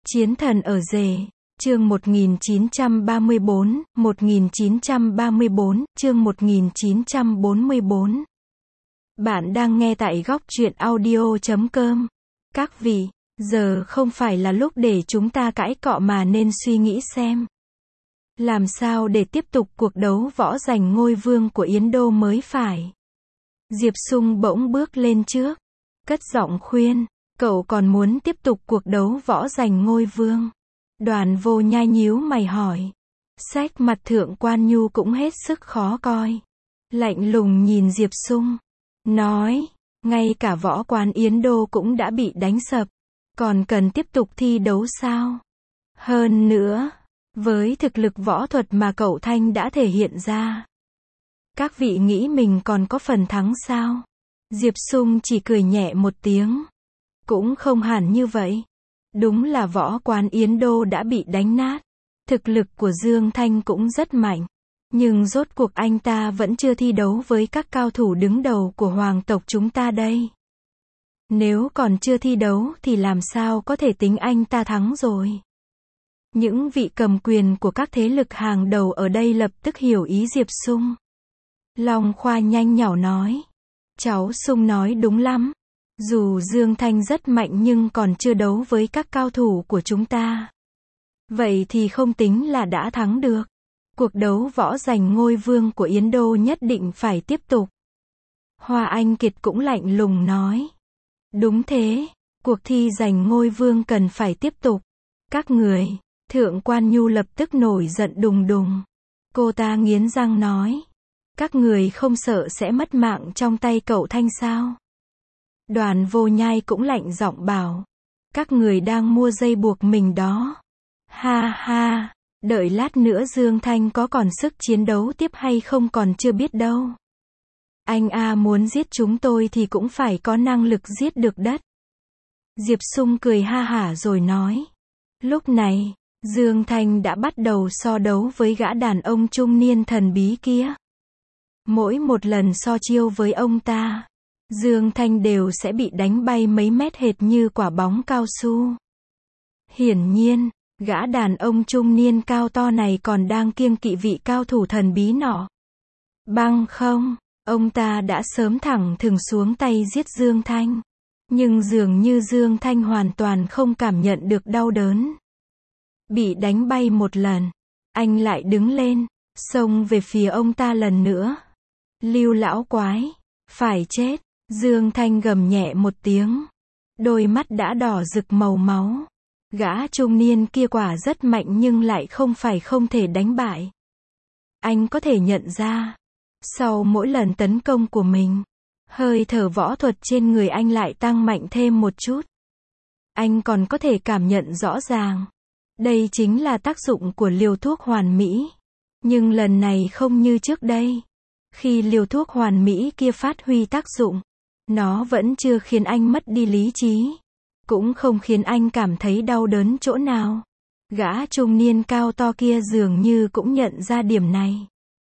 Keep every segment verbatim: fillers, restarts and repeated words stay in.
Chiến thần ở rể, chương một nghìn chín trăm ba mươi bốn, một nghìn chín trăm ba mươi bốn, chương một nghìn chín trăm bốn mươi bốn. Bạn đang nghe tại góc truyện audio chấm com. Các vị, giờ không phải là lúc để chúng ta cãi cọ mà nên suy nghĩ xem. Làm sao để tiếp tục cuộc đấu võ giành ngôi vương của Yến Đô mới phải. Diệp Sung bỗng bước lên trước, cất giọng khuyên, cậu còn muốn tiếp tục cuộc đấu võ giành ngôi vương. Đoàn Vô Nhai nhíu mày hỏi. Sách mặt Thượng Quan Nhu cũng hết sức khó coi. Lạnh lùng nhìn Diệp Sung, nói, ngay cả võ quán Yến Đô cũng đã bị đánh sập, còn cần tiếp tục thi đấu sao? Hơn nữa, với thực lực võ thuật mà cậu Thanh đã thể hiện ra, các vị nghĩ mình còn có phần thắng sao? Diệp Sung chỉ cười nhẹ một tiếng. Cũng không hẳn như vậy. Đúng là võ quán Yến Đô đã bị đánh nát. Thực lực của Dương Thanh cũng rất mạnh. Nhưng rốt cuộc anh ta vẫn chưa thi đấu với các cao thủ đứng đầu của hoàng tộc chúng ta đây. Nếu còn chưa thi đấu thì làm sao có thể tính anh ta thắng rồi. Những vị cầm quyền của các thế lực hàng đầu ở đây lập tức hiểu ý Diệp Sung. Long Khoa nhanh nhỏ nói. Cháu Sung nói đúng lắm. Dù Dương Thanh rất mạnh nhưng còn chưa đấu với các cao thủ của chúng ta. Vậy thì không tính là đã thắng được. Cuộc đấu võ giành ngôi vương của Yến Đô nhất định phải tiếp tục. Hoa Anh Kiệt cũng lạnh lùng nói. Đúng thế, cuộc thi giành ngôi vương cần phải tiếp tục. Các người, Thượng Quan Nhu lập tức nổi giận đùng đùng. Cô ta nghiến răng nói. Các người không sợ sẽ mất mạng trong tay cậu Thanh sao? Đoàn Vô Nhai cũng lạnh giọng bảo. Các người đang mua dây buộc mình đó. Ha ha, đợi lát nữa Dương Thanh có còn sức chiến đấu tiếp hay không còn chưa biết đâu. Anh A muốn giết chúng tôi thì cũng phải có năng lực giết được đất. Diệp Sung cười ha hả rồi nói. Lúc này, Dương Thanh đã bắt đầu so đấu với gã đàn ông trung niên thần bí kia. Mỗi một lần so chiêu với ông ta, Dương Thanh đều sẽ bị đánh bay mấy mét hệt như quả bóng cao su. Hiển nhiên, gã đàn ông trung niên cao to này còn đang kiêng kỵ vị cao thủ thần bí nọ. Bằng không, ông ta đã sớm thẳng thừng xuống tay giết Dương Thanh. Nhưng dường như Dương Thanh hoàn toàn không cảm nhận được đau đớn. Bị đánh bay một lần, anh lại đứng lên, xông về phía ông ta lần nữa. Lưu lão quái, phải chết. Dương Thanh gầm nhẹ một tiếng. Đôi mắt đã đỏ rực màu máu. Gã trung niên kia quả rất mạnh nhưng lại không phải không thể đánh bại. Anh có thể nhận ra, sau mỗi lần tấn công của mình, hơi thở võ thuật trên người anh lại tăng mạnh thêm một chút. Anh còn có thể cảm nhận rõ ràng. Đây chính là tác dụng của liều thuốc hoàn mỹ. Nhưng lần này không như trước đây. Khi liều thuốc hoàn mỹ kia phát huy tác dụng, nó vẫn chưa khiến anh mất đi lý trí. Cũng không khiến anh cảm thấy đau đớn chỗ nào. Gã trung niên cao to kia dường như cũng nhận ra điểm này.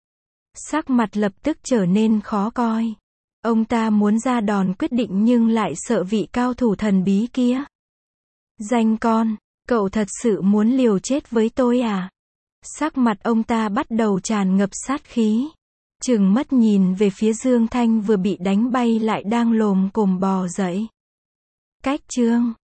Sắc mặt lập tức trở nên khó coi. Ông ta muốn ra đòn quyết định nhưng lại sợ vị cao thủ thần bí kia. Danh con, cậu thật sự muốn liều chết với tôi à? Sắc mặt ông ta bắt đầu tràn ngập sát khí. Trừng mắt nhìn về phía Dương Thanh vừa bị đánh bay lại đang lồm cồm bò dậy. Cách chương